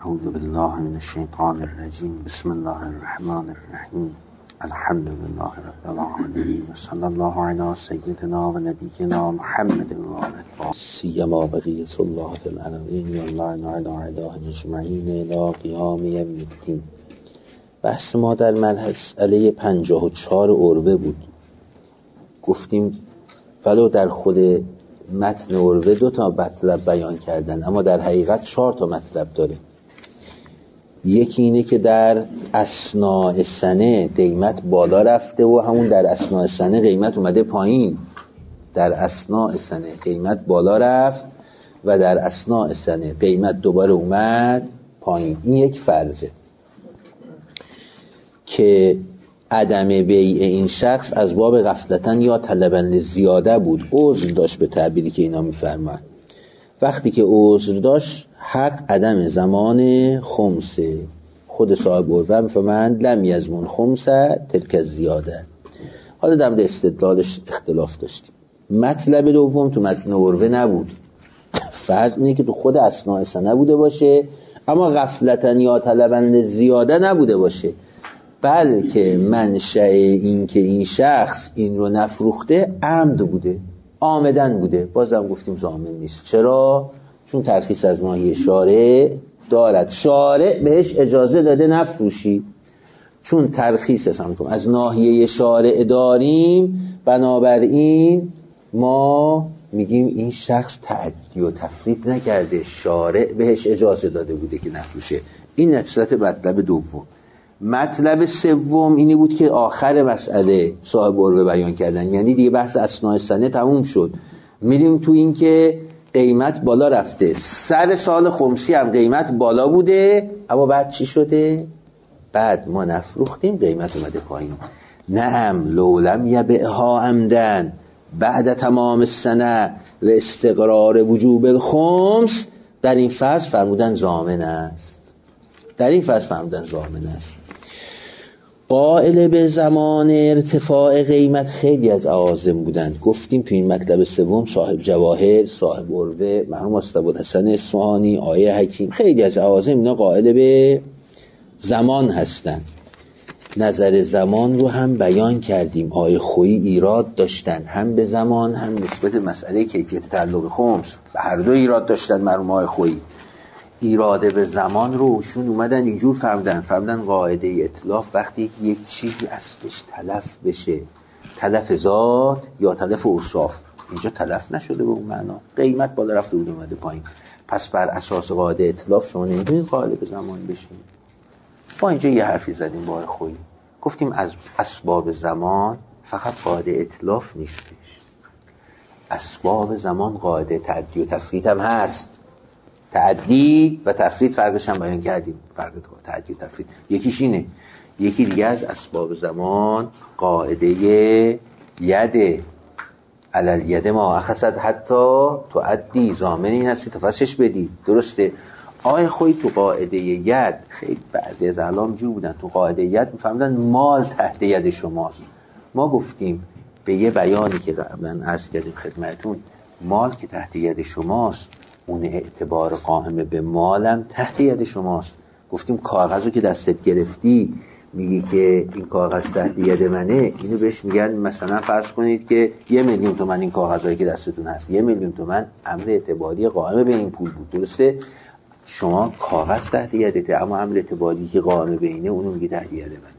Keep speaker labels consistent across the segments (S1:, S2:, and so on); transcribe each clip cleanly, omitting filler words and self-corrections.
S1: اعوذ بالله من الشیطان الرجیم. بسم الله الرحمن الرحیم. الحمد لله رب العالمین و صلی الله علی سیدنا و نبینا محمد و آله سیما بقیة الله فی الارضین و الله علی اعدائهم اجمعین الی قیام یوم الدین. بحث ما در مسئله 54 عروه بود. گفتیم ولو در خود متن عروه 2 تا مطلب بیان کردن، اما در حقیقت 4 تا مطلب داره. یکی اینه که در اثناء سنه قیمت بالا رفته و همون در اثناء سنه قیمت اومده پایین. در اثناء سنه قیمت بالا رفت و در اثناء سنه قیمت دوباره اومد پایین. این یک فرضه که عدم بیع این شخص از باب غفلتن یا طلبن زیاده بود. عذر داشت به تعبیری که اینا میفرماند. وقتی که عذر داشت حق عدم زمان خمسه. خود صاحب عروه میفرماند لم یزمن خمسه تلک زیاده. حالا در مورد استدلالش اختلاف داشتیم. مطلب دوم تو متن عروه نبود. فرض اینه که تو خود اثناء سنه بوده باشه، اما غفلتن یا طلبن زیاده نبوده باشه، بلکه منشأ این که این شخص این رو نفروخته عمد بوده، عامدن بوده. بازم گفتیم ضامن نیست. چرا؟ چون ترخیص از ناحیه شارع دارد. شارع بهش اجازه داده نفروشی. چون ترخیص از ناحیه شارع داریم، بنابراین ما میگیم این شخص تعدی و تفرید نکرده، شارع بهش اجازه داده بوده که نفروشه. این نصرت مطلب دوم. مطلب سوم اینی بود که آخر مسئله صاحب عروه بیان کردن، یعنی دیگه بحث اثناء سنه تموم شد. میریم تو این که قیمت بالا رفته، سر سال خمسی هم قیمت بالا بوده، اما بعد چی شده؟ بعد ما نفروختیم، قیمت اومده پایین. نعم لولم یبعها عمدن بعد تمام السنه و استقرار وجوب الخمس. در این فصل فرمودن ضامن است. قائل به زمان ارتفاع قیمت خیلی از عوازم بودن. گفتیم تو این مطلب سوم صاحب جواهر، صاحب عروه، مرحوم مصطفی اصفهانی، آیه حکیم، خیلی از عوازم اینا قائل به زمان هستن. نظر زمان رو هم بیان کردیم. آیه خویی ایراد داشتن، هم به زمان هم نسبت مسئله کیفیت تعلق خمس، به هر دو ایراد داشتن. مرحوم آیه خویی ایراده به زمان رو شون اومدن اینجور فهمدن قاعده اطلاف وقتی یک چیزی اصلش تلف بشه، تلف ذات یا تلف اوصاف، اینجا تلف نشده به اون معنا، قیمت بالا رفته بود اومده پایین، پس بر اساس قاعده اطلاف شما نمیتونید قائل به زمان بشین. ما اینجا یه حرفی زدیم با خویی، گفتیم از اسباب زمان فقط قاعده اطلاف نیستش، اسباب زمان قاعده تعدی و تفرید هم هست. تعدی و تفرید فرقش هم بیان کردیم. فرق تعدی و تفرید یکیش اینه. یکی دیگه از اسباب زمان قاعده ید علل ید ما اخذت حتی تعدی. ضامن این هستی تفسش بدید. درسته. آقای خوی تو قاعده ید خیلی بعضی از اعلام جو بودن، تو قاعده ید میفهمدن مال تحت ید شماست. ما گفتیم به یه بیانی که قبلا عرض کردیم خدمتون، مال که تحت ید شماست، اون اعتبار قائم به مالم تحت ید شماست. گفتیم کاغذو که دستت گرفتی میگی که این کاغذ تحت ید منه، اینو بهش میگن مثلا فرض کنید که 1,000,000 تومان این کاغذایی که دستتون هست، 1,000,000 تومان امر اعتباری قائم به این پول بود. درسته؟ شما کاغذ تحت یدته، اما امر اعتباری که قائم به اینه اونو میگی تحت ید منه.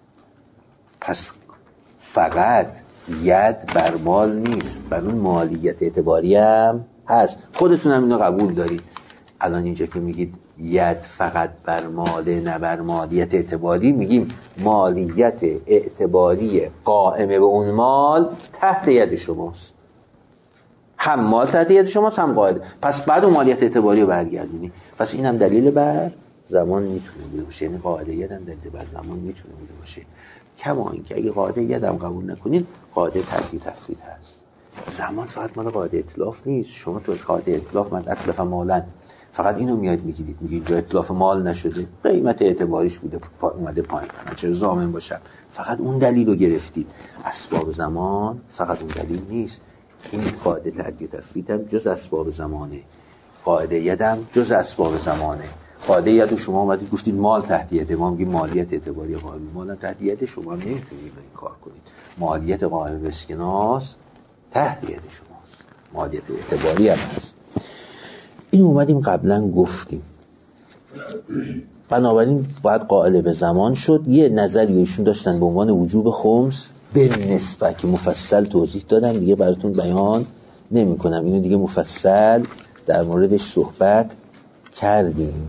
S1: پس فقط ید بر مال نیست، بر اون مالیت اعتباری هم هست. خودتون هم اینو قبول دارید. الان اینجا که میگید ید فقط بر مال نه بر مالیت اعتباری، میگیم مالیت اعتباری قائم به اون مال تحت ید شماست. هم مال تحت ید شماست هم قاعده. پس بعد اون مالیت اعتباری رو برگردونی. پس این هم دلیل بر زمان میتونه بوده باشه. یعنی قاعده ید هم دلیل بر زمان میتونه بوده باشه. کما اینکه اگه قاعده ید هم قبول نکنید، قاعده تعدیل تفرید هست. زمان فقط مال قاعده اطلاف نیست. شما تو قاعده اطلاف من اطلاف مالن فقط اینو میاد میگیرید، میگید جای اطلاف مال نشده، قیمت اعتباریش بوده اومده پایین، من چرا ضامن باشم؟ فقط اون دلیل رو گرفتید. اسباب زمان فقط اون دلیل نیست. این قاعده تعدیل تفرید هم جز اسباب زمانه، قاعده یدم جز اسباب زمانه، قاعده شما اومدید گفتید مال تهدیده، ما میگیم مالیت اعتباری قائم. مال تهدیده شما هم نمیتونید این کار کنید. مالیت قائم به اسکناس تهدیده شماست، مالیت اعتباری هم هست. این اومدیم قبلا گفتیم. بنابراین باید قائل به زمان شد. یه نظری ایشون داشتن به عنوان وجوب خمس به نسبت که مفصل توضیح دادم، دیگه براتون بیان نمی کنم. اینو دیگه مفصل در موردش صحبت کردیم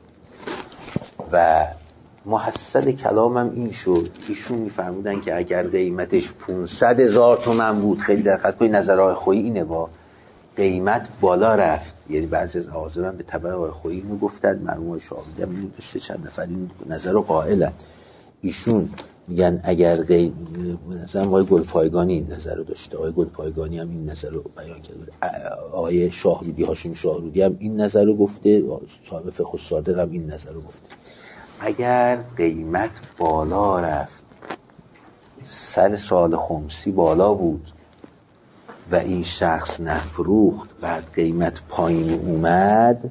S1: و محصل کلامم این شد. ایشون میفرمودن که اگر قیمتش 500,000 تومان بود، خیلی دقت کنید نظرهای خویی اینه، با قیمت بالا رفت، یعنی بعضی از عازم به تبع آقای خویی اینو گفتن، مرحوم شاهدی هم اینو داشته، چند نفر این نظر رو قائلن. ایشون میگن اگر مثلا آقای گلپایگانی این نظر رو داشته، آقای گلپایگانی هم این نظر رو بیان کرده، آقای شاهرودی، هاشم شاهرودی هم این نظر رو گفته، صاحب فقه الصادق هم این نظر رو گفته. اگر قیمت بالا رفت، سر سال خمسی بالا بود و این شخص نفروخت، بعد قیمت پایین اومد،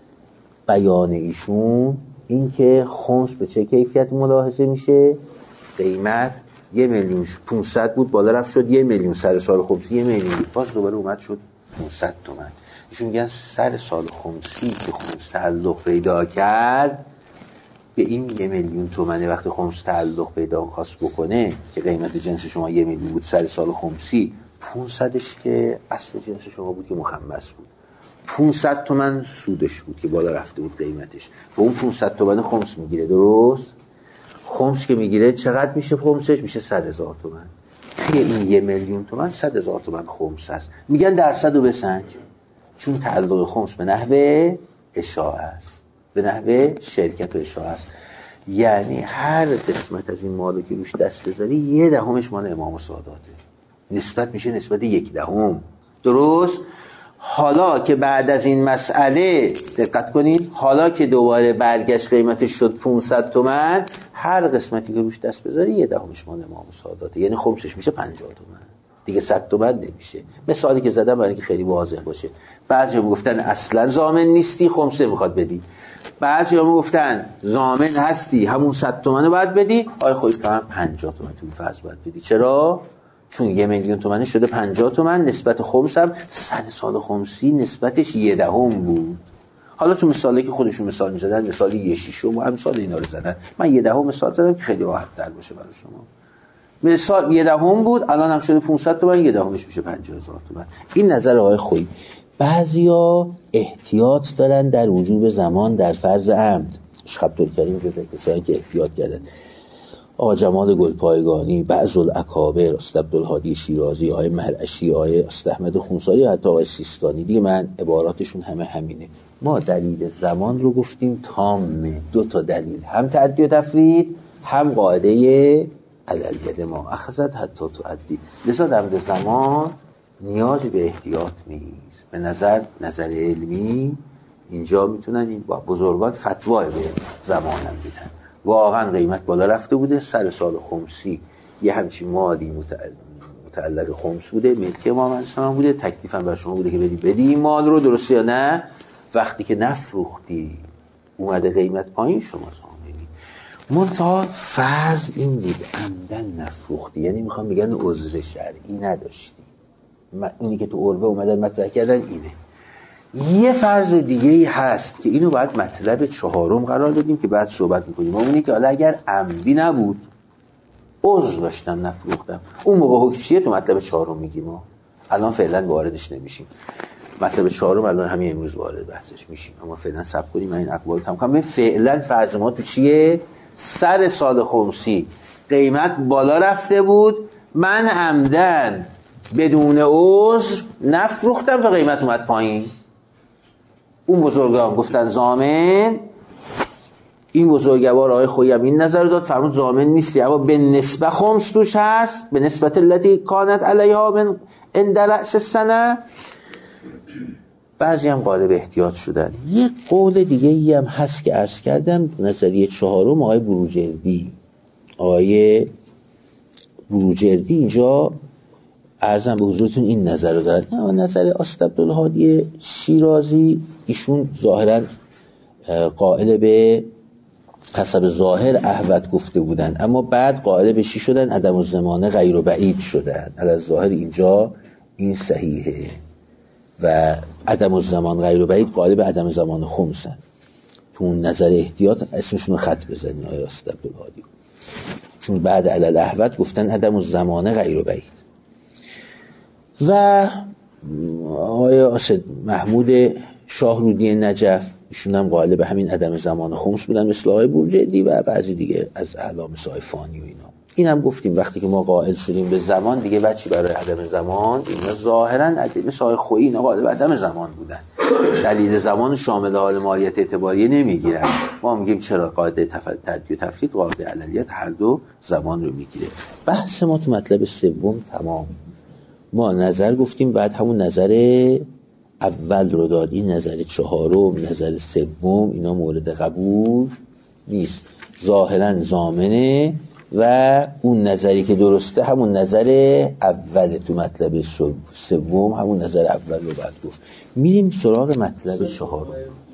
S1: بیان ایشون این که خمس به چه کیفیت ملاحظه میشه؟ قیمت 1,500,000 بود، بالا رفت شد 1,000,000، سر سال خمسی 1,000,000، باز دوباره اومد شد 500 تومان. ایشون میگن سر سال خمسی که خمس تعلق پیدا کرد به این 1,000,000 تومانه، وقتی خمس تعلق پیدا خواست بکنه که قیمت جنس شما 1,000,000 بود سر سال خمسی، 500ش که اصل جنس شما بود که مخمس بود، 500 تومان سودش بود که بالا رفته بود قیمتش، و اون 500 تومان خمس میگیره. درست؟ خمس که میگیره چقدر میشه؟ خمسش میشه 100,000 تومان. توی این 1,000,000 تومان 100,000 تومان خمس هست. میگن درصد رو بسنج، چون تعلق خمس به نحوه اشاعه است، به نحوه شرکت و اشاعه است. یعنی هر قسمت از این مالو که روش دست بذاری 1/10 مال امام ساداته، نسبت میشه نسبت 1/10. درست؟ حالا که بعد از این مسئله دقت کنید، حالا که دوباره برگشت قیمتش شد 500 تومان، هر قسمتی که روش دست بذاری 1/10 مال امام ساداته، یعنی خمسش میشه 50 تومان دیگه، 100 تومان نمیشه. مثالی که زدم برای اینکه خیلی واضح باشه. بعضی گفتن اصلا ضامن نیستی، خمسه میخواد بدی. بعضی هم گفتن ضامن هستی، همون 100 تومانه باید بدی. آقای خویی هم 50 تومان تو فرض باید بدی. چرا؟ چون 1,000,000 تومانه شده 50 تومان، نسبت خمس هم سر سال خمسی نسبتش 1/10 بود. حالا تو مثالی که خودشون مثال میزدن، مثال 1/6 و امثال اینا رو زدن، من 1/10 مثال زدم که خیلی راحت تر باشه برای شما. مثال 1/10 بود، الان هم شده 500 تومان، 1/10 میشه 50,000 تومان. این نظر آقای خویی. بعضیا احتیاط دارن در وجوب زمان در فرض عمد. شیخ عبدالکریم جزو کسانی که احتیاط کردن. آقا جمال گلپایگانی، بعض الاکابر، استاد عبدالهادی شیرازی، آقای مرعشی، آقای استاد احمد خونساری، حتی آقای سیستانی، دیگه من عباراتشون همینه. ما دلیل زمان رو گفتیم تامه، 2 تا دلیل، هم تعدی و تفرید، هم قاعده علل ما اخذت حتی تعدی. لذا در زمان نیازی به احتیاط نیست. به نظر علمی اینجا میتونن این بزرگان فتوا به زمانم بدن. واقعا قیمت بالا رفته بوده، سر سال خمسی یه همچین مالی متعلق خمس بوده، ملک امام الاسلام بوده، تکلیفم بر شما بوده که بدی این مال رو، درسته یا نه؟ وقتی که نفروختی اومده قیمت پایین، شما ضامنی. منتها فرض این دید عمدن نفروختی، یعنی میخوام بگن عذر شرعی نداشتی. اینی که تو عربه اومدن مطرح کردن اینه. یه فرض دیگه ای هست که اینو باید مطلب 4 قرار بدیم که بعد صحبت میکنیم. اونی که حالا اگر عمدی نبود، عذر داشتم نفروختم، اون موقع حکم چیه؟ تو مطلب 4 میگیم. ما الان فعلا واردش نمیشیم. مطلب 4 الان همین امروز وارد بحثش میشیم، اما فعلا صبر کنیم. من این اقوال تمام کنم. فعلا فرض ما تو چیه؟ سر سال خمسی قیمت بالا رفته بود، من عمدن بدون عذر نفروختم تا قیمت اومد پایین. اون بزرگان گفتن ضامن. این بزرگوار آقای خویی هم این نظر داد، فرمود ضامن نیستی، اما به نسبت خمس توش هست، به نسبت التي کانت علیها من عند رأس السنه. بعضی هم قالب احتیاط شدن. یک قول دیگه ای هم هست که عرض کردم، نظریه 4 آقای بروجردی اینجا عرضم به حضورتون این نظر رو دارن. نظر استاد عبدالهادی شیرازی، ایشون ظاهرا قائل به حسب ظاهر احوط گفته بودن، اما بعد قائل به چی شدن؟ عدم الزمان غیر و بعید شدن. علی ظاهر اینجا این صحیحه و عدم الزمان غیر و بعید قائل به عدم زمان خمسن. تو اون نظر احتیاط اسمشون رو خط بزنی آیا استعبادی، چون بعد علی احوط گفتن عدم الزمان غیر و بعید. و آیا اسد محمود شاهرودی نجف ایشون هم قائل به همین عدم زمان خمس بودن مثل آقای بورجردی و بعضی دیگه از اعلام صاحب فانی و اینا. این هم گفتیم وقتی که ما قائل شدیم به زمان دیگه بچی برای عدم زمان، اینا ظاهرا عدم صاحب خویی اینا قائل به عدم زمان بودن، دلیل زمان شامل حال ماهیت اعتباریه نمیگیرن. ما میگیم چرا قاعده تدبیر و تفرید قاعده عللیت هر دو زمان رو میگیره. بحث ما تو مطلب سوم تمام. ما نظر گفتیم، بعد همون نظر اول رو دادیم، نظر چهارم، نظر سوم اینا مورد قبول نیست، ظاهرا ضامنه و اون نظری که درسته همون نظر اول تو مطلب سوم، همون نظر اول رو بعد گفت. میریم سراغ مطلب چهارم.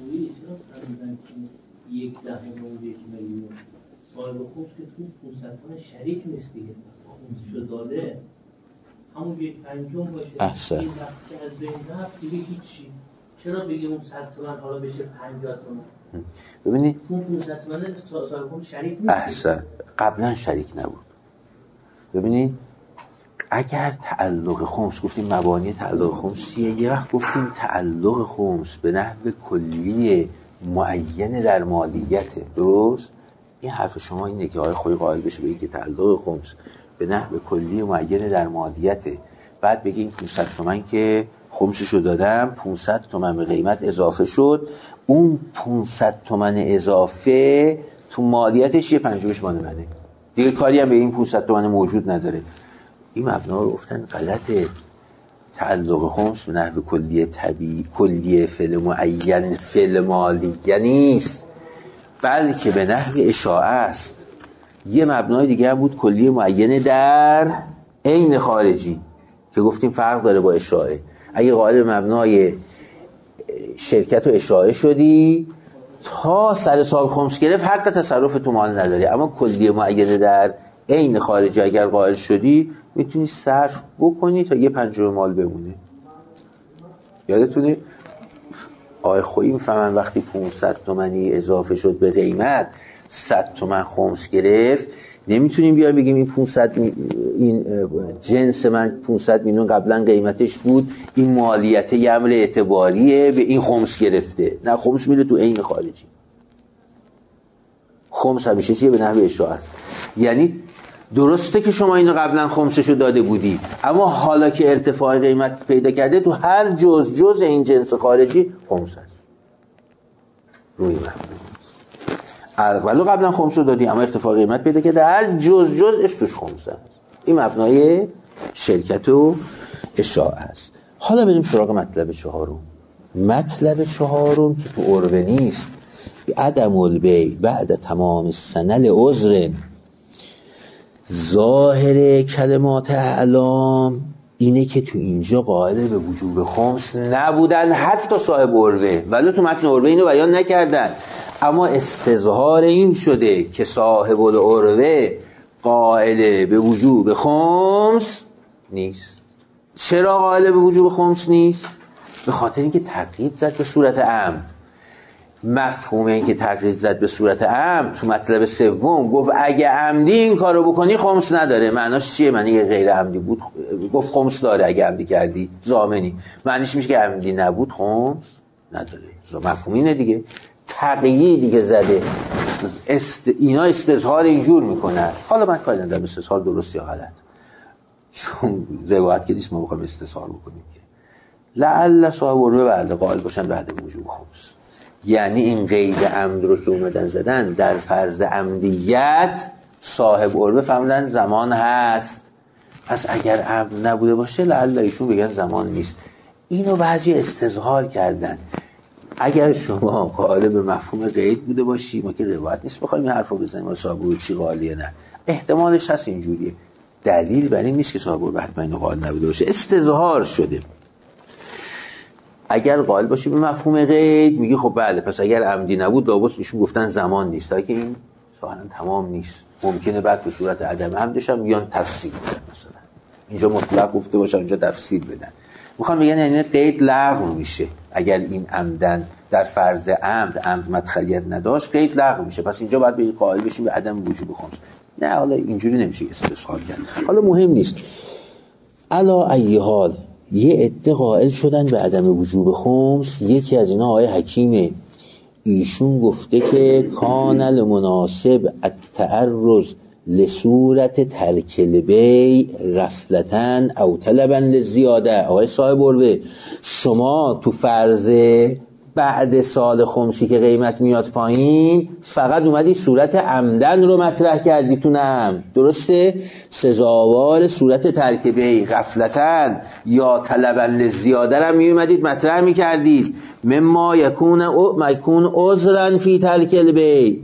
S2: یک دهم و یک میلیون صاحب خوب که تو 500 تومن شریک نیست دیگه، خمسشو داده همون یک پنجم باشه.
S1: احسن.
S2: این وقتی که از بین رفت دیگه هیچی، چرا بگیم اون 100 تومن حالا بشه 50 تومن؟
S1: ببینید
S2: اون 500 تومن صاحب خوب شریک نیست.
S1: احسن. قبلا شریک نبود. ببینید اگر تعلق خمس گفتیم مبانی تعلق خمسیه، یه وقت گفتیم تعلق خمس به نحو کلی معین در مالیته، درست؟ این حرف شما اینه که آقای خویی قائل بشه به اینکه تعلق خمس به نحو کلی معین در مالیته، بعد بگیم 500 تومن که خمسشو دادم 500 تومن به قیمت اضافه شد، اون 500 تومن اضافه تو مالیتش یه پنجمش مال منه دیگه، کاری هم به این 500 تومن موجود نداره. این مبنا رو گفتن غلطه. تعلق خمس به نحو کلی طبیعی، کلی فعل معین فعل مالیه نیست، بلکه به نحو اشاعه است. یه مبنای دیگه هم بود کلی معین در عین خارجی که گفتیم فرق داره با اشاعه. اگه قائل مبنای شرکت و اشاعه شدی تا سر سال خمس گرفت حق تصرف تو مال نداری، اما کلی معین در عین خارجی اگر قائل شدی میتونی صرف بکنی تا یه پنجم مال بمونه. یادتونه آقای خویی میفهمن وقتی 500 تومنی اضافه شد به قیمت 100 تومن خمس گرفت، نمیتونیم بیایم بگیم این 500 این جنس من 500 میلیون قبلا قیمتش بود، این مالیت یه عمل اعتباریه به این خمس گرفته. نه، خمس میره تو عین خارجی. خمس همیشه چیه؟ به نحو اشاعه است. یعنی درسته که شما اینو قبلا خمسشو داده بودی، اما حالا که ارتفاع قیمت پیدا کرده تو هر جز این جنس خارجی خمس هست. روی مبنا ولو قبلا خمسو دادی اما ارتفاع قیمت پیدا کرده هر جزش توش خمس هست. این مبنای شرکت و اشاعه است. حالا بریم سراغ مطلب چهارم. مطلب چهارم که تو عربه نیست، عدم البیع بعد تمام سنل عذر. ظاهر کلمات اعلام اینه که تو اینجا قائل به وجوب خمس نبودن حتی صاحب عروه، ولی تو متن عروه اینو بیان نکردن، اما استظهار این شده که صاحب العروه قائل به وجوب خمس نیست. چرا قائل به وجوب خمس نیست؟ به خاطر اینکه تقیید زد به صورت عمد. مفهوم این که تقیید زد به صورت عمد تو مطلب سوم گفت اگه عمدی این کارو بکنی خمس نداره. معناش چیه؟ معنی که غیر عمدی بود گفت خمس داره، اگه عمدی کردی ضامنی. معنیش میشه که عمدی نبود خمس نداره. مفهوم اینه دیگه. تقییدی که زده اینا استظهار اینجور میکنن. حالا من کاری ندارم استظهار درست یا غلط، چون روایت که نیست ما بخوایم استظهار بکنیم که لعل صاحب عروه بعد قائل باشن بعد وجوب خمس. یعنی این قید عمد رو که اومدن زدن در فرض عمدیت صاحب عروه فهمیدن زمان هست، پس اگر عمد نبوده باشه لعل ایشون بگن زمان نیست. اینو بعضی استظهار کردن. اگر شما قائل به مفهوم قید بوده باشی، ما که روایت نیست بخوایم این حرفو بزنیم و صاحب عروه چی قائلیه، نه احتمالش هست اینجوریه، دلیل بر این نیست که صاحب عروه حتما اینو قائل نبوده باشه، استظهار شده. اگر قائل باشی به مفهوم قید میگی خب بله پس اگر عمدی نبود لابد ایشون گفتن زمان نیست، تا که این ظاهرا تمام نیست، ممکنه بعد به صورت عدم عمدش هم بیان تفصیل بدن، مثلا اینجا مطلق گفته باشن اونجا تفصیل بدن. میخوام بگن یعنی قید لغو میشه اگر این عمدن در فرض عمد مدخلیت نداشت قید لغو میشه، پس اینجا باید به قائل بشیم به عدم وجوب خمس. نه حالا اینجوری نمیشه استثقال کرد، حالا مهم نیست. علا ای حال یه عده قائل شدن به عدم وجوب خمس. یکی از اینا آقای حکیمه، ایشون گفته که کان المناسب التعرض لصورت ترک البیع غفلتن او طلبا للزیاده. آقای صاحب اروه شما تو فرض بعد سال خمسی که قیمت میاد پایین فقط اومدی صورت عمدن رو مطرح کردی تو نعم، درسته؟ سزاوار صورت ترک بیع غفلتن یا طلبا للزیاده رو میومدید مطرح میکردید. مما یکون عذرا فی ترک البیع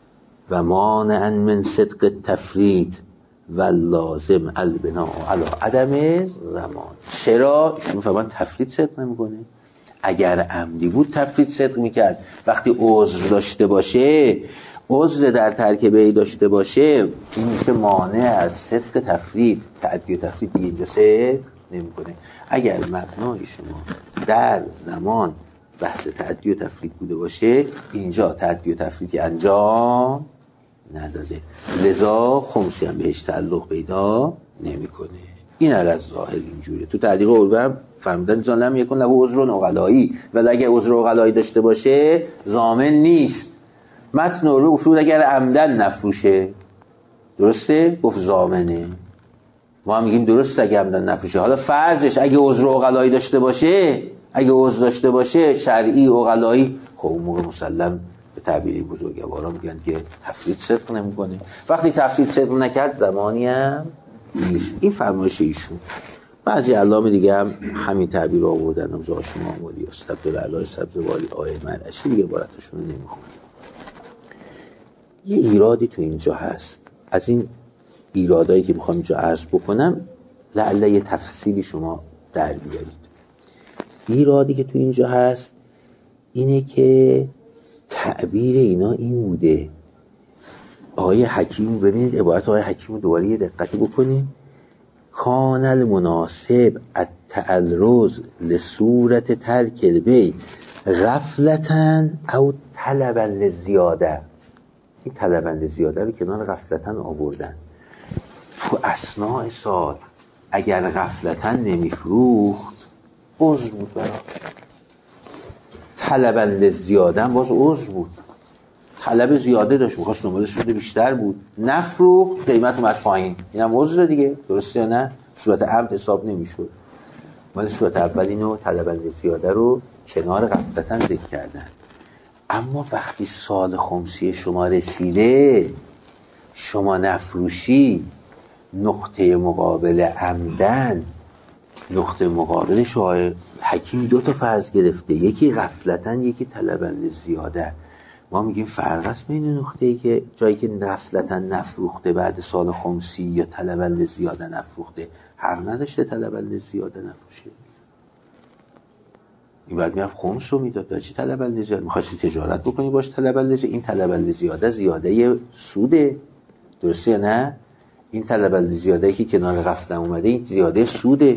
S1: و مانعا من صدق التفرید و لازم البناء علی عدم زمان. چرا؟ ایشون فرمان تفرید صدق نمیکنه. اگر عمدی بود تفرید صدق میکرد. وقتی عذر داشته باشه، عذر در ترک بیع داشته باشه، این میشه مانع از صدق تفرید. تعدی و تفرید دیگه اینجا صدق نمیکنه. اگر مبنای شما در زمان بحث تعدی و تفرید بوده باشه، اینجا تعدی و تفریدی انجام نداده، لذا خمسی هم بهش تعلق پیدا نمیکنه. این از ظاهر اینجوره. تو تعلیق اروه فرمودن ظالم یکون له عذر عقلایی، ولی اگه عذر عقلایی داشته باشه ضامن نیست. متن اروه گفت اگر عمدن نفروشه، درسته؟ گفت ضامنه. ما هم میگیم درسته اگه عمدن نفروشه. حالا فرضش اگه عذر عقلایی داشته باشه، اگه عذر داشته باشه شرعی عقلایی، خب اون موقع مسلم به تعبیری بزرگواران میگن که تفرید صدق نمیکنه. وقتی تفرید صدق نکرد زمانی هم نیست. این فرمایش ایشون. بعضی علامه دیگه هم همین تعبیر آوردن، نمزه هاشم آمالی استبد العلای سبز والی آیه مرعشی، دیگه عبارتشون رو نمیخونم. یه ایرادی تو اینجا هست، از این ایرادایی که میخوام اینجا عرض بکنم لعله یه تفصیلی شما در بیارید. ایرادی که تو اینجا هست اینه که تعبیر اینا این بوده. آقای حکیم، ببینید عبارت آقای حکیم رو دوباره یه دقتی بکنید. کان المناسب التعرض لصورت ترک البیع غفلتن او طلبا للزیاده. این طلبا للزیاده رو کنار غفلتن آوردن. تو اثناء سال اگر غفلتن نمیفروخت عذر بود برای طلبا للزیاده، باز عذر بود، طلب زیاده داشت، می‌خواست دنبال سود بیشتر بود، نفروخت، قیمت اومد پایین، اینم عذر دیگه، درسته یا نه؟ صورت عمد حساب نمیشد. ولی صورت اول اینو طلبا للزیاده رو کنار غفلتن ذکر کردن. اما وقتی سال خمسی شما رسیده، شما نفروشی، نقطه مقابل عمدن، نقطه مقابلش آقای حکیم دو تا فرض گرفته، یکی غفلتن، یکی طلبا للزیاده. ما میگیم فرق است بین نقطه‌ای که جایی که غفلتن نفروخته بعد سال خمسی یا طلبا للزیاده نفروخته، حق نداشته طلبا للزیاده نفروشه. این بعد میرفت خمس رو میداد، برای چی طلبا للزیاده؟ می‌خواستی تجارت بکنی باش طلبا للزیاده. این طلبا للزیاده زیاده سوده، درسته یا نه؟ این طلبا للزیاده که کنار غفلتن اومده این زیاده سوده.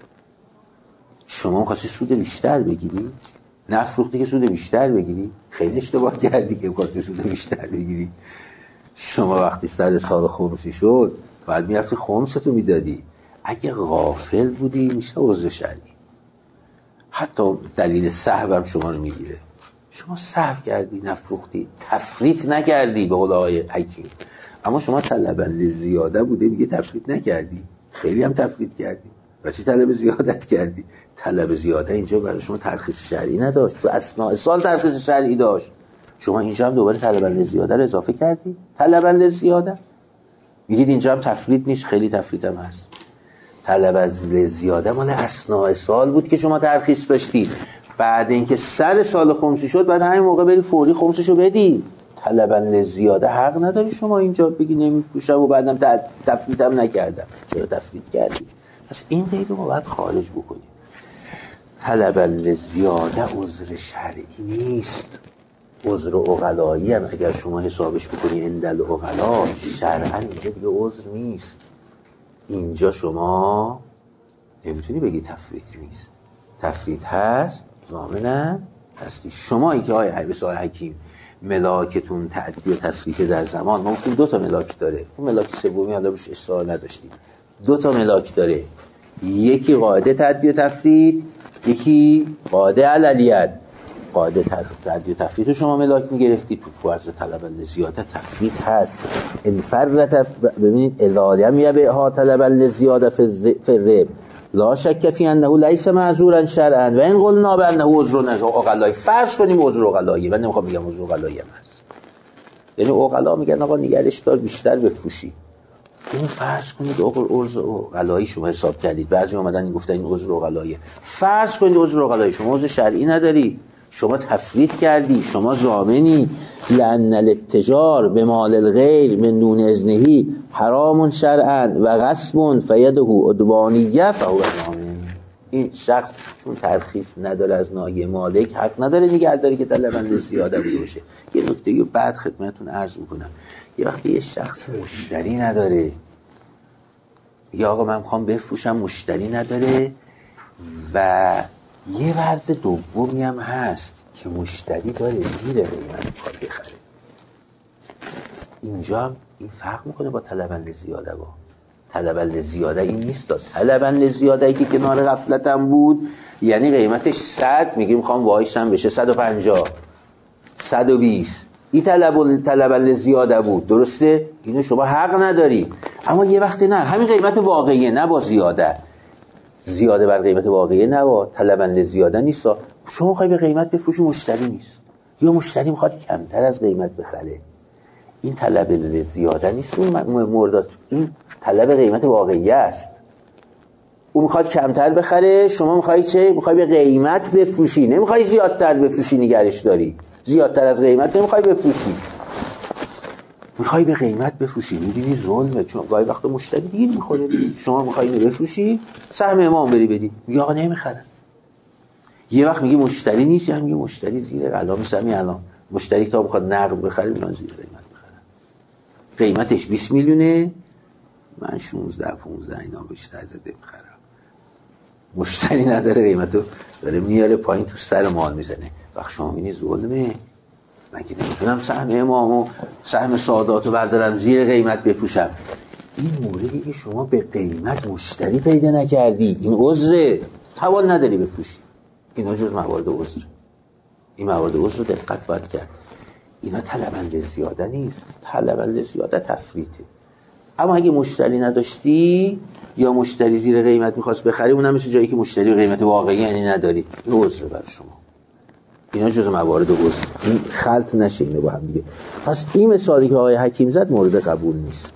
S1: شما می‌خواستی سود بیشتر بگیری، نفروختی که سود بیشتر بگیری. خیلی اشتباه کردی که می‌خواستی سود بیشتر بگیری. شما وقتی سر سال خمسی شد بعد می‌رفتی خمستو میدادی. اگه غافل بودی میشه عذر شرعی، حتی دلیل سهو هم شما رو میگیره. شما سهو کردی، نفروختی، تفریط نکردی به قول آقای حکیم، اما شما طلبا للزیاده بوده دیگه تفریط نکردی، خیلی هم تفریط کردی. برای چی طلب زیادت کردی؟ طلب زیاده اینجا برای شما ترخیص شرعی نداشت، تو اثناء سال ترخیص شرعی داشت. شما اینجا هم دوباره طلبا للزیاده رو اضافه کردی، طلبا للزیاده. میگید اینجا هم تفریط نیست، خیلی تفریط هم هست. طلب للزیاده مال اثناء سال بود که شما ترخیص داشتی، بعد اینکه سر سال خمسی شد بعد همین موقع بری فوری خمسشو بدی. طلبا للزیاده حق نداری شما اینجا بگی نمی‌فروشم و بعدم تفریطم نکردم. چرا تفریط کردی؟ پس این قید رو باید خارج بکنیم. طلب لزیاده عذر شرعی نیست. عذر عقلایی هم اگر شما حسابش بکنی اندل عقلا، شرعا اینجا دیگه عذر نیست. اینجا شما نمیتونی بگی تفریط نیست. تفریط هست، ضامنم هستی. شما این که آقای حکیم ملاکتون تعدی و تفریط در زمان، ما گفتیم 2 تا ملاک داره. اون ملاک سومی حالا روش اصرار نداشتیم. 2 تا ملاک داره، یکی قاعده تعدی و تفریط، یکی قاعده علیت. قاعده تعدی و تفریط رو شما ملاک میگرفتید، تو فرض طلب لزیاده تفریط هست. انفرت، ببینید الالیم یبعها طلب لزیاده فی الرب لا شک فی انه لیس معذورا شرعا و ان قلنا بانه عذر عقلایی. فرض کنیم عذر عقلایی، من نمیخوام بگم عذر عقلایی هم هست، یعنی عقلا میگن آقا نگرش دار بیشتر بفروشی. اینو فرض کنید عذر عقلایی شما حساب کردید، بعضی اومدن این گفتن این عذر عقلایی. فرض کنید عذر عقلایی، شما عذر شرعی نداری، شما تفریط کردی، شما ضامنی. لأن الاتجار به مال الغیر من دون اذنه حرام شرعا و غصب فیده عدوانیه فهو ضامن. این شخص چون ترخیص نداره از ناحیه مالک، حق نداره نگهداری که طلباً لزیاده بوده باشه. یه نکته بعد خدمتتون عرض میکنم، یه وقتی یه شخص مشتری نداره، یا آقا من میخوام بفروشم، مشتری نداره، و یه ورز دومی هم هست که مشتری داره زیر قیمت میخواد بخره. اینجا هم این فرق میکنه با طلباً لزیاده. با طلباً لزیاده این نیست. طلباً لزیاده ای که کنار غفلتم بود، یعنی قیمتش 100، میگیم میخوام وایسم بشه 150 120. این طلباً لزیاده بود، درسته؟ اینو شما حق نداری. اما یه وقتی نه، همین قیمت واقعیه، نه با زیاده بر قیمت واقعیه، نه با طلباً لزیاده نیست. شما میخوای به قیمت بفروشی، مشتری نیست، یا مشتری میخواد کمتر از قیمت بخره. این طلب لزیاده نیست، اون موردات، این طلب قیمت واقعی است. اون میخواد کمتر بخره، شما میخوای چه؟ میخوای به قیمت بفروشی، نمیخوای زیادتر بفروشی، نگرش داری زیادتر از قیمت نمیخوای بفروشی، میخوای به قیمت بفروشی. میبینی ظلمه، چون گاهی وقتا مشتری دیر میخوره. شما میخوای اینو بفروشی، سهم امام بری بدی، میگه آقا نمیخرم. یه وقت میگه مشتری نیست، یعنی میگه مشتری زیر علامه سمی الان مشتری تا بخواد نقد بخره میان زیر قیمت بخره. قیمتش 20 میلیونه، من 16 15 اینا بیشتر زده میخرم. مشتری نداره، قیمتو داره میاره پایین، تو سر مال میزنه. وقت شما میبینی ظلمه. من که نمیتونم سهم امامو، سهم ساداتو بردارم زیر قیمت بفروشم. این موردی که شما به قیمت مشتری پیدا نکردی، این عذره، توان نداری بفروشی. اینا جز موارد عذر. این موارد عذر رو دقت باید کرد. اینا طلباً لزیاده نیست، طلباً لزیاده تفریطه. اما اگه مشتری نداشتی یا مشتری زیر قیمت میخواست بخری، اونم مثل جایی که مشتری قیمت واقعی یعنی نداری، این عذره بر شما. اینا جز موارد عذر. این خلط نشه اینو با هم دیگه. پس این مثالی که آقای حکیم زد مورد قبول نیست.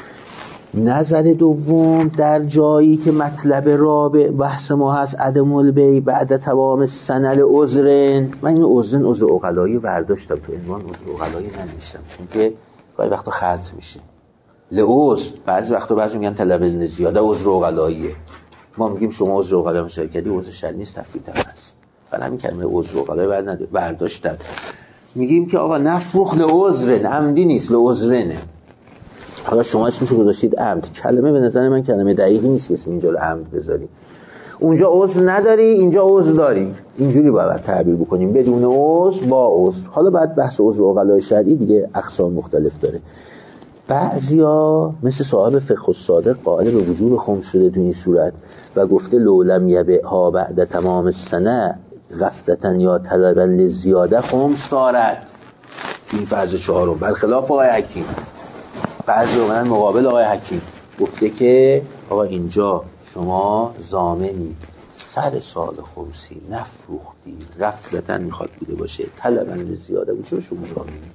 S1: نظر دوم، در جایی که مطلب رابع بحث ما هست عدم البیع بعد تمام سنل عذرن، من این عذرن عذر عقلایی برداشتم، تو عنوان عذر عقلایی ننوشتم، چون که گاهی وقتا خلط میشه. لعذر بعضی وقتا بعضی میگن طلب لزیاده عذر عقلاییه، ما میگیم شما عذر عقلایی مثال کردی، عذر شرعی نیست، تفریط هم هست. فعلا همین کلمه عذر عقلایی برداشتم، میگیم که آقا نفروخ لعذرن، عمدی نیست، لعذرنه. حالا شما اسمشو گذاشتید عمد. کلمه به نظر من کلمه دقیقی نیست که اسم اینجا رو عمد بذاریم. اونجا عذر نداری، اینجا عذر داری. اینجوری باید تعبیر بکنیم، بدون عذر با عذر. حالا بعد بحث عذر عقلای شرعی دیگه اقسام مختلف داره. بعضیا مثل صاحب فقه الصادق قائل به وجوب خمس شده تو این صورت و گفته لولم یبعها بعد تمام السنه غفلتن یا طلبا لزیاده خمس دارد. این فرض چهارم برخلاف آقای حکیم. بعضی اومدن مقابل آقای حکیم، گفته که آقا اینجا شما ضامنی سر سال خمسی نفروختی، غفلتاً میخواد بوده باشه، طلباً لزیاده بود، چون شما ضامنی.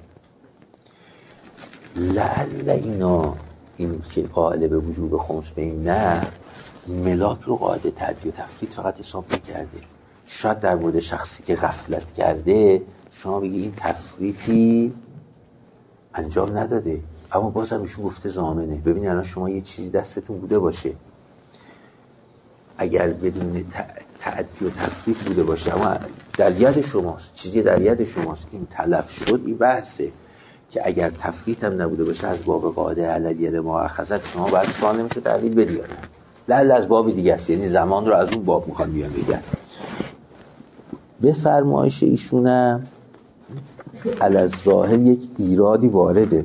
S1: لعل اینا این که قائل به وجوب خمس به این نه، ملاک رو قاعده تعدی و تفریط فقط حساب نکرده. شاید در مورد شخصی که غفلت کرده شما بگی این تفریطی انجام نداده، اما بازم ایشون گفته ضامنه. ببینید الان شما یه چیزی دستتون بوده باشه، اگر بدون تعدی و تفریط بوده باشه، اما در ید شماست، چیزی در ید شماست، این تلف شد، این بحثه که اگر تفریط هم نبوده باشه از باب قاعده علی ید مؤاخذت شما باید سالمش رو تحویل بدی یا نه. لعل از باب دیگه است، یعنی زمان رو از اون باب میخوان بیان بگن. به فرمایش ایشونم علی الظاهر یک ایرادی وارده.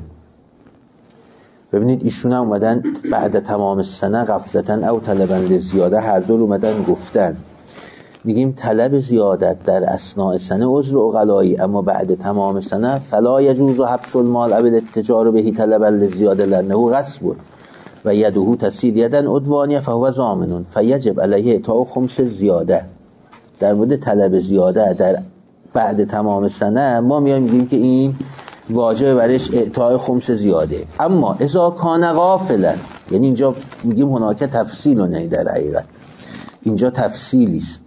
S1: ببینید ایشون هم اومدن بعد تمام سنه غفلتن او طلبن لزیاده، هر دو اومدن گفتن میگیم طلب زیادت در اثناء سنه عذر عقلایی، اما بعد تمام سنه فلا یجوز حبس المال او الاتجار به طلبا لزیاده لانه غصب و یده تسیل یدن عدوانیه فهو ضامن فیجب علیه اعطاء خمس زیاده. در مورد طلب زیاده در بعد تمام سنه ما میایم میگیم که این واجب برش اعطاء خمس زیاده. اما اذا کان غافلا، یعنی اینجا میگیم هناک تفصیل و نه، در حقیقت اینجا تفصیلی است.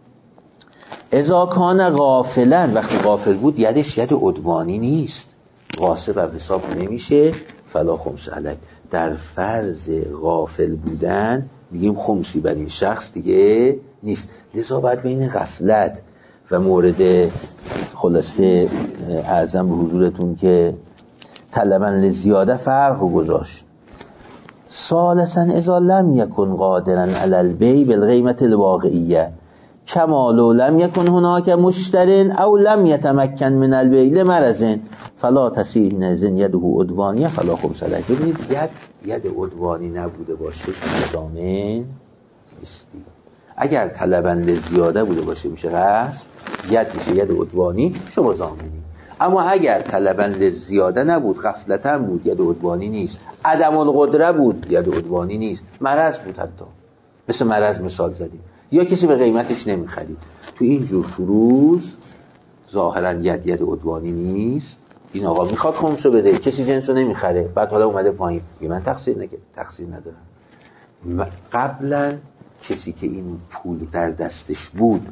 S1: اذا کان غافلا، وقتی غافل بود یدش ید عدوانی نیست، غاصب هم حساب نمیشه، فلا خمس علیه. در فرض غافل بودن میگیم خمسی بر این شخص دیگه نیست. لذا باید بین غفلت و مورد خلاصه ارزم به حضورتون که طلبا لزیاده فرق رو گذاشت. ثالثا اذا لم یکن قادرا علی البیع بالقیمة الواقعیه کما لو لم یکن هناک مشترین او لم یتمکن من البیع لمرض فلا تسیح نزن یده عدوانیه فلا خمس علیه. ببینید ید عدوانی نبوده باشه شما ضامن نیستی. اگر طلبا لزیاده بوده باشه میشه غصب، ید میشه ید عدوانی، شما ضامنی. اما اگر طلبا لزیاده نبود، غفلتا بود، ید عدوانی نیست. عدم القدره بود، ید عدوانی نیست. مرض بود، حتی مثل مرض مثال زدیم، یا کسی به قیمتش نمیخرید. تو این جور فروز ظاهرا ید عدوانی نیست. این آقا میخواد خمسو بده، کسی جنسو نمیخره، بعد حالا اومده پایین میگه من تقصیر ندارم. قبلا کسی که این پول در دستش بود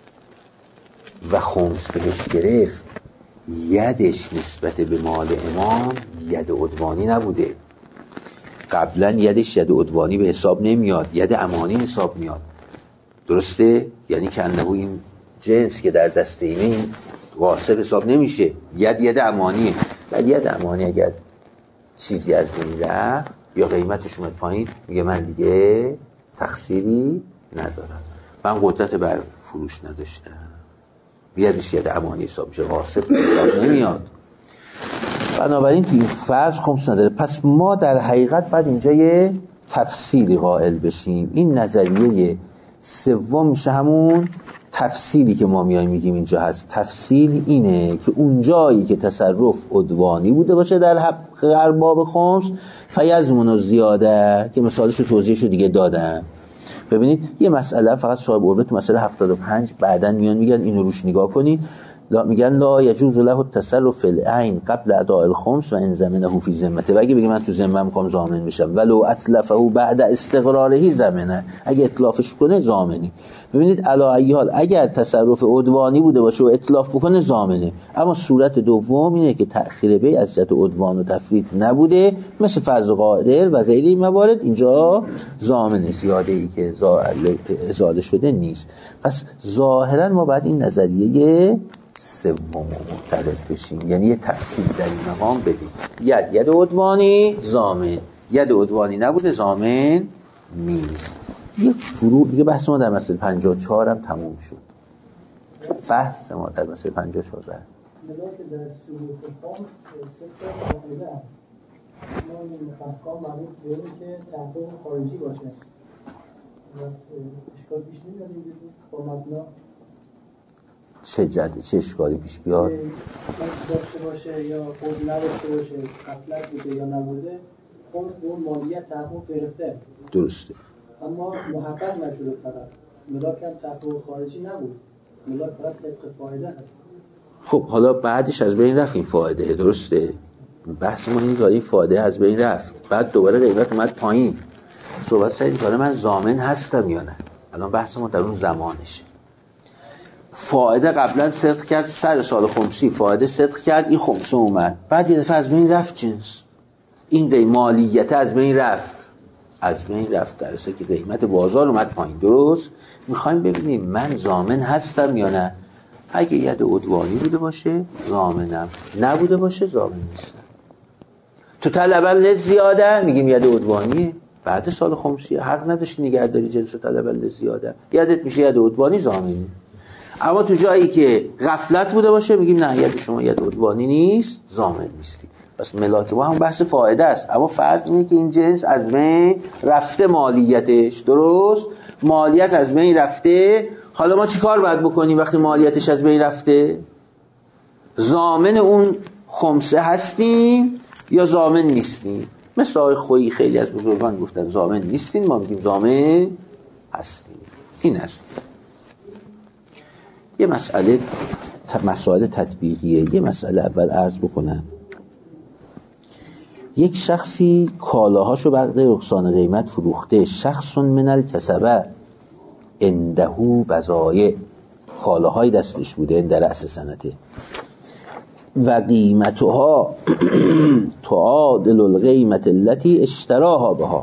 S1: و خمس بهش گرفت، یدش نسبت به مال امام ید عدوانی نبوده. قبلا یدش ید عدوانی به حساب نمیاد، ید امانی حساب میاد. درسته؟ یعنی که انه این جنس که در دست اینه غاصب حساب نمیشه، ید امانیه. و ید امانی اگر چیزی از بین رفت یا قیمتش اومد پایین، میگه من دیگه تقصیری ندارم، من قدرت بر فروش نداشتم، یدش ید امانی حساب میشه، غاصب حساب نمیاد. بنابراین تو این فرض خمس نداره. پس ما در حقیقت بعد اینجا یه تفصیلی قائل بشیم. این نظریه سوم میشه همون تفصیلی که ما میایم میگیم اینجا هست. تفصیل اینه که اون جایی که تصرف عدوانی بوده باشه در حق ارباب خمس فیضمن زیاده، که مثالشو توضیحشو دیگه دادم. ببینید یه مسئله فقط صاحب عروه تو مسئله 75 بعدن میان میگن اینو روش نگاه کنید، میگن لا یجوز له التصرف فی العین قبل اداء الخمس و ان ضمنه فی ذمته. و اگه بگه من تو ذمه میخوام ضامن بشم ولو اتلفه بعد استقراره ضمنه، اگه اتلافش کنه ضامنی. ببینید علی ای حال اگر تصرف عدوانی بوده باشه و اتلاف بکنه ضامنه. اما صورت دوم اینه که تأخیر بیع از جهت عدوان و تفریط نبوده، مثل فرض قادر و غیره این موارد، اینجا ضامن زیاده ای که ازاله شده نیست. پس ظاهرا ما بعد این نظریه سوم معترض بشیم، یعنی یه تفصیل در این مقام بدیم. ید عدوانی ضامن، ید عدوانی نبوده ضامن نیست. یه فروع دیگه بحث ما در مسئله 54 هم تموم شد. بحث ما در مسئله 54 رد
S3: ملاک در شروط خمس سه قاعده هست. ما این احکام مربوط به اینه که تحقیق خارجی باشه. اشکال پیش نمیاد این با مبنا
S1: چه اشکالی پیش بیاد؟
S3: داشته باشه یا خود نداشته باشه، غفلت بوده یا نبوده، خمس به اون مالیت تحقیق گرفته.
S1: درسته.
S3: اما محقق نشده، فقط ملاک هم تحقیق خارجی نبود، ملاک فقط صدق فایده هست.
S1: خب حالا بعدش از بین رفت این فایده، درسته؟ بحث ما اینه که این فایده از بین رفت، بعد دوباره قیمت اومد پایین، صحبت سعید که من ضامن هستم یا نه. الان بحث ما در اون زمانشه. فایده قبلا صدق کرد، سر سال خمسی فایده صدق کرد، این خمسه اومد، بعد یه دفعه از بین رفت جنس، این دی مالیت از بین رفت. از بین رفت، در اصل که قیمت بازار اومد پایین. درست؟ میخوایم ببینیم من ضامن هستم یا نه. اگه ید عدوانی بوده باشه ضامنم، نبوده باشه ضامن نیستم. تو طلبل زیاده میگیم ید عدوانیه، بعد سال خمسیه حق نداشتی نگهداری جنس طلبل زیاده، یدت میشه ید عدوانی ضامنی. اما تو جایی که غفلت بوده باشه میگیم نه ید شما ید عدوانی نیست، ضامن نیستی. پس ملاک با هم بحث فایده است، اما فرض اینه که این جنس از بین رفته مالیتش. درست؟ مالیت از بین رفته. حالا ما چی کار باید بکنیم وقتی مالیتش از بین رفته؟ ضامن اون خمسه هستیم یا ضامن نیستیم؟ مثل آقای خویی خیلی از بزرگان گفتن ضامن نیستیم، ما میگیم ضامن هستیم. این است. یه مسائل تطبیقیه. یه مسئله اول عرض بکنم. یک شخصی کالاهاشو بعد نقصان قیمت فروخته. شخص من الکسبه عنده بضایع، کالاهای دستش بوده در رأس سنته و قیمتها تعادل القیمت التي اشتراها بها،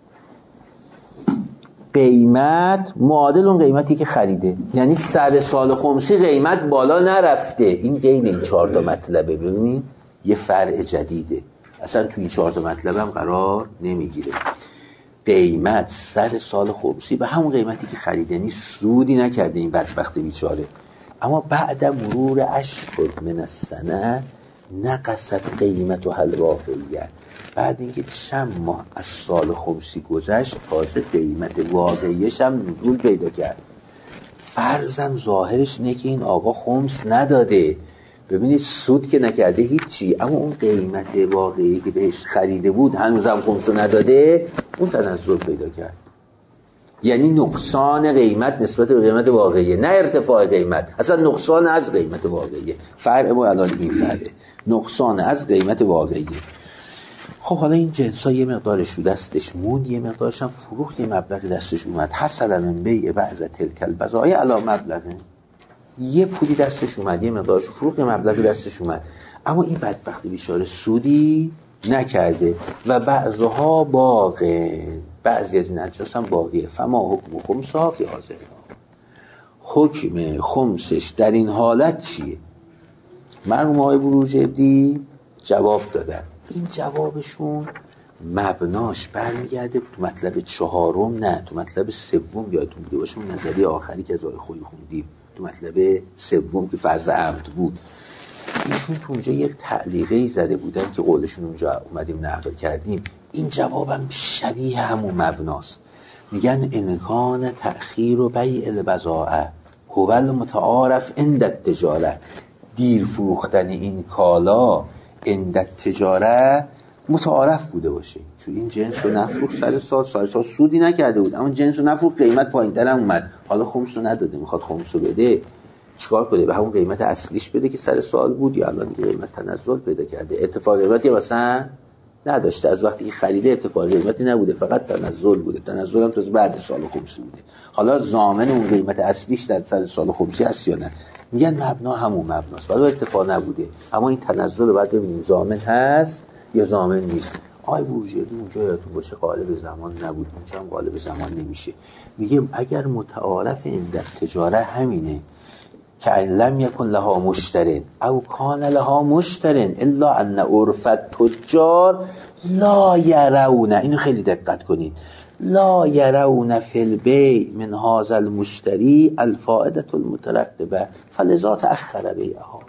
S1: قیمت معادل اون قیمتی که خریده. یعنی سر سال خمسی قیمت بالا نرفته. این غیر این 4 تا مطلبه. ببینید یه فرع جدیده، اصلا توی این 4 تا مطلب هم قرار نمیگیره. قیمت سر سال خمسی به همون قیمتی که خریده، یعنی سودی نکرده این بدبخت بیچاره. اما بعد مرور اشهر من السنه نقصت قیمتها الواقعیه، بعد اینکه چند ماه از سال خمسی گذشت تازه قیمت واقعیش هم نزول پیدا کرد. فرضم ظاهرش اینه که این آقا خمس نداده، ببینید سود که نکرده هیچی، اما اون قیمت واقعی که بهش خریده بود هنوزم خمسو نداده، اون تنزل پیدا کرد. یعنی نقصان قیمت نسبت به قیمت واقعیه، نه ارتفاع قیمت، اصلا نقصان از قیمت واقعیه. فرق ما الان این فرقه، نقصان از قیمت واقعیه. خب حالا این جنس ها یه مقدارش رو دستش موند، یه مقدارش هم فروخت، یه مبلغی دستش اومد. حصل من بیع بعض تلک البضایع علی مبلغه، یه پولی دستش اومد، یه مقدارش فروخت، یه مبلغی دستش اومد، اما این بدبخت بیچاره سودی نکرده و بعضها باقی، بعضی از این اجناس هم باقیه. فما حکم خمسها فی حاضر، حکم خمسش در این حالت چیه؟ مرحوم آقای بروجردی جواب دادن. این جوابشون مبناش برمیگرده تو مطلب 4، نه تو مطلب 3 یادتون بوده باشه، اون نظریه آخری که از آقای خویی خوندیم تو مطلب 3 که فرض عمد بود. ایشون تو اونجا یک تعلیقی زده بودن که قولشون اونجا اومدیم نقل کردیم. این جوابم شبیه همون مبناست. میگن انکان تأخیر و بیع البضاعه هو المتعارف عند التجاره، دیر فروختن این کالا عند التجاره متعارف بوده باشه، چون این جنس رو نفروخت سر سال سودی نکرده بود، اما جنس رو نفروخت قیمت پایین‌تر هم اومد، حالا خمس رو نداده، میخواد خمس رو بده، چیکار کنه؟ به همون قیمت اصلیش بده که سر سال بود، یا الان دیگه قیمت تنزل پیدا کرده، اتفاق قیمتی مثلا نداشته، از وقتی که خریده اتفاق قیمتی نبوده، فقط تنزل بوده، تنزل هم تا بعد سال خمسی بوده. حالا ضامن اون قیمت اصلیش در سر سال خمسی هست یا نه؟ میگن مبنا همون مبناست، ولی اتفاق نبوده، اما این تنزل رو بعد ببینیم ضامن هست یا ضامن نیست. آقای بروجردی اونجا یادتون باشه غالب زمان نبود، اونجا هم غالب زمان نمیشه. میگه اگر متعارف عند تجاره همینه که لم یکن لها مشترین او کان لها مشترین الا ان عرف التجار لا یرون، اینو خیلی دقت کنید، لا یرون فی البیع من هذا المشتری الفائده المترتبه فلذا تأخر بیعها.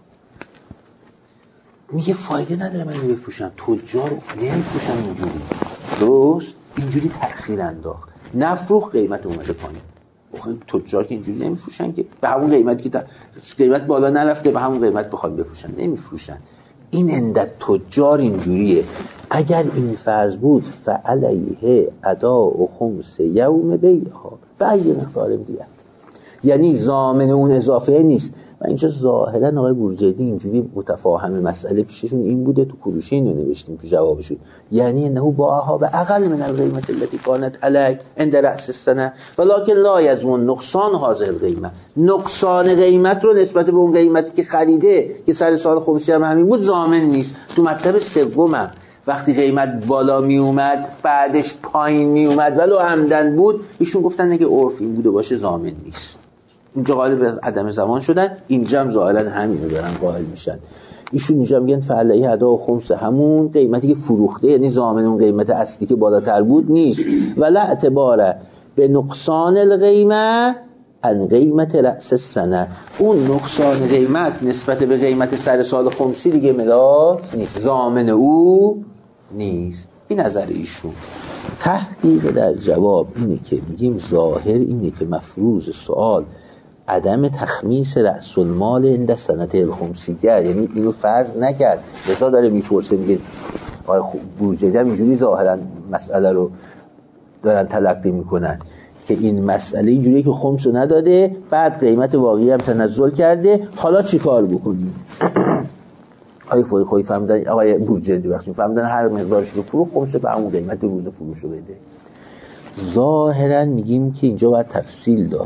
S1: میگه فایده نداره من اینو بفروشم، تجار نمیفروشن اینجوری، درست؟ اینجوری تأخیر انداخت، نفروخت قیمت اومده پایین. تجار که اینجوری نمیفروشن که به همون قیمتی که قیمت بالا نرفته به همون قیمت بخواد بفروشن، نمیفروشن. این اندت تجار اینجوریه. اگر این فرض بود فعلیه اداء خمس یوم بیعها و ای مقدار دیت، یعنی ضامن اون اضافه نیست. و اینجا ظاهرا آقای بروجردی اینجوری متفاهم مسئله پیششون این بوده، تو کروشه اینو نوشتیم تو جوابشون، یعنی انه باعها به اقل من القیمت التي كانت عليك عند رأس السنه ولكن لا يضمن نقصان هذه القیمه، نقصان قیمت رو نسبت به اون قیمتی که خریده که سر سال خمسی هم همین بود ضامن نیست. تو مطلب 3 وقتی قیمت بالا می اومد بعدش پایین می اومد ولو عمدن بود، ایشون گفتن اگه عرف این بوده باشه ضامن نیست. اینجا غالب از عدم زمان شدن، اینجا هم ظاهرا همین رو دارن قائل میشن. ایشون اینجا میگن فعلیه ادا و خمس، همون قیمتی که فروخته، یعنی ضامن اون قیمت اصلی که بالاتر بود نیست. ولا اعتبار به نقصان القیمه ان قیمت رأس السنه، اون نقصان قیمت نسبت به قیمت سر سال خمسی دیگه ملاک نیست، ضامن او نیست. این نظر ایشون. تحقیق در جواب اینه که میگیم ظاهر اینه که مفروض سوال عدم تخمیس رأس المال عند سنت الخمسیگر، یعنی اینو فرض نکرد. لذا داره میپرسه، میگه آقای بورجردی هم اینجوری ظاهرا مسئله رو دارن تلقی میکنن که این مسئله اینجوریه که خمس رو نداده، بعد قیمت واقعی هم تنزل کرده، حالا چی کار بکنیم؟ آقای خویی فهمیدن، آقای بورجردی بخشیم فهمیدن هر مقدارش که فروخت خمس به همون قیمت روز فروش رو بده. ظاهرا میگیم که اینجا باید تفصیل داد.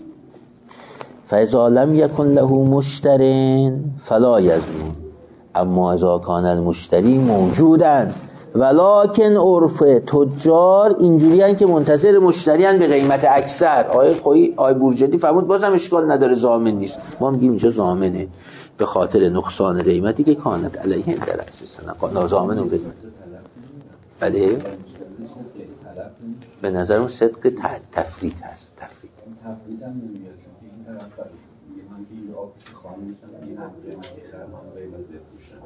S1: فاذا لم یکن له مشترین فلا یزنون، اما اذا کان المشتری موجودا ولکن عرف تجار اینجوریان که منتظر مشتریان به قیمت اکثر. آقای بورجردی فرمود بازم اشکال نداره ضامن نیست. ما میگیم اینجا ضامنه به خاطر نقصان قیمتی که کانت علیه در اساسا ضامن اون قیمت. بله به نظرم صدق تفرید هست. تفرید هم نمیاد چون این طرف میگه من که آب خام میشم این قیمت خرمان قیمت بفروشم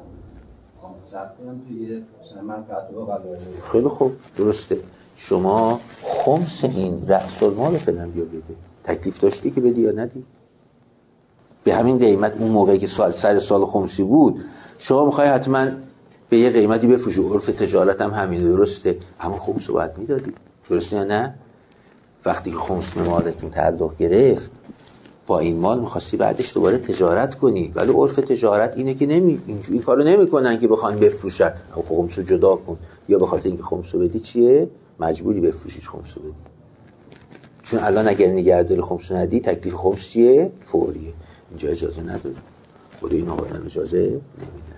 S1: خیلی خوب درسته. شما خمس این رأس المال رو فعلا بیا بده. تکلیف داشتی که بدی یا ندی؟ به همین قیمت اون موقعی که سر سال خمسی بود شما میخوای حتما به یه قیمتی بفروشی، عرف تجارت هم همینه، درسته، اما خمس رو باید میدادی، درسته یا نه؟ وقتی که خمس مالتون تعلق گرفت با این مال می‌خواستی بعدش دوباره تجارت کنی، ولی عرف تجارت اینه که این کارو نمی‌کنن که بخوان بفروشن. خمس رو جدا کن، یا به خاطر اینکه خمس رو بدی چیه مجبوری بفروشیش خمس رو بدی، چون الان اگر نگهداری خمس رو ندی تکلیف خمس چیه؟ فوریه. اینجا اجازه نداره، خود این آقایان اجازه نمیدن.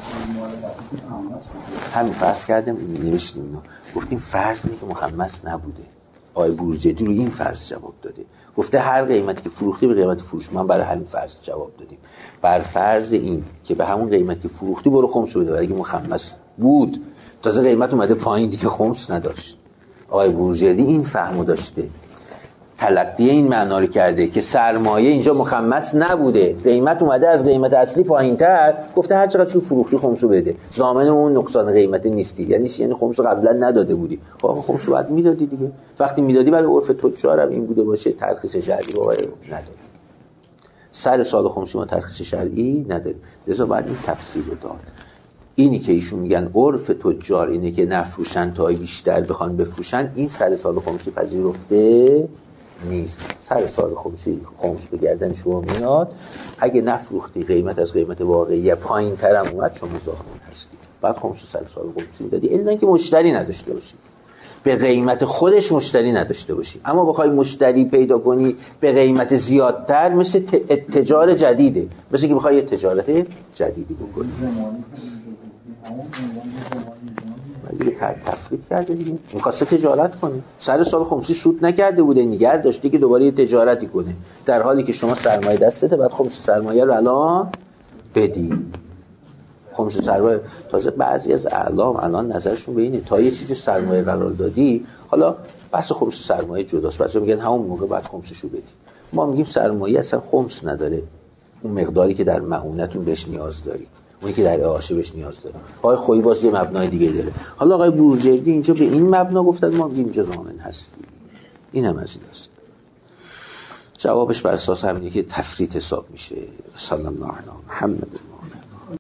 S1: همین فرض کردم نوشتیم اینو، گفتیم فرض اینه که مخمس نبوده. آقای بورجردی رو این فرض جواب داده، گفته هر قیمتی که فروختی به قیمت فروش. من برای همین فرض جواب دادیم، بر فرض این که به همون قیمتی که فروختی برو خمس بده. اگه مخمس بود تازه قیمت اومده پایین دیگه خمس نداشت. آقای بورجردی این فهمو داشته، تلقی این معنا رو کرده که سرمایه اینجا مخمس نبوده، قیمت اومده از قیمت اصلی پایینتر، گفته هر چقدر چون فروختی خمس بده، ضامن اون نقصان قیمت نیستی. یعنی خمس قبلا نداده بودی، خب خمس بعد میدادی دیگه. وقتی میدادی بعد عرف تجار هم این بوده باشه، ترخیص شرعی رو نداره. سر سال خمسی ما ترخیص شرعی نداریم، لذا بعد این تفصیل رو داد. اینی که ایشون میگن عرف تجار اینه که نفروشن تا بیشتر بخوان بفروشن، این سر سال خمسی پذیرفته نیست. سر سال خمسی خمس به گردن شما میاد، اگه نفروختی قیمت از قیمت واقعی پایین تر هم اومد شما ضامن هستی، بعد خمس سر سال خمسی میدادی، الا اینکه مشتری نداشته باشی، به قیمت خودش مشتری نداشته باشی. اما بخوای مشتری پیدا کنی به قیمت زیادتر، مثل تجار جدیده، مثل که بخوای یه تجارت جدیدی بکنی. ولی تفریق کرده دیگه، می‌خواسته تجارت کنه، سر سال خمسی سود نکرده بوده، نگه داشته که دوباره یه تجارتی کنه، در حالی که شما سرمایه دستته، بعد خمس سرمایه رو الان بدی. خمس سرمایه، تازه بعضی از اعلام الان نظرشون به اینه تا یه چیز سرمایه قرار دادی، حالا بحث خمس سرمایه جداست، بعضی میگن همون موقع بعد خمسشو بدی. ما میگیم سرمایه اصلا خمس نداره، اون مقداری که در معونتون بهش نیاز داری، اونی که در اعاشه بهش نیاز داره. آقای خویی باز یه مبنای دیگه داره. حالا آقای بورجردی اینجا به این مبنا گفتن، ما میگیم اینجا ضامن هستی. این هم از این است. جوابش بر اساس همینه که تفریط حساب میشه. صلی الله علی محمد.